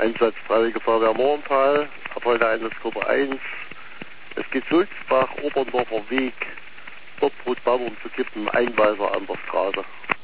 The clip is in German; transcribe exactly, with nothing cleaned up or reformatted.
Einsatz Freiwillige Feuerwehr Mohrental, ab heute Einsatzgruppe eins. Es geht Sulzbach, Oberndorfer Weg, dort wo Baum umzukippen, Einweiser an der Straße.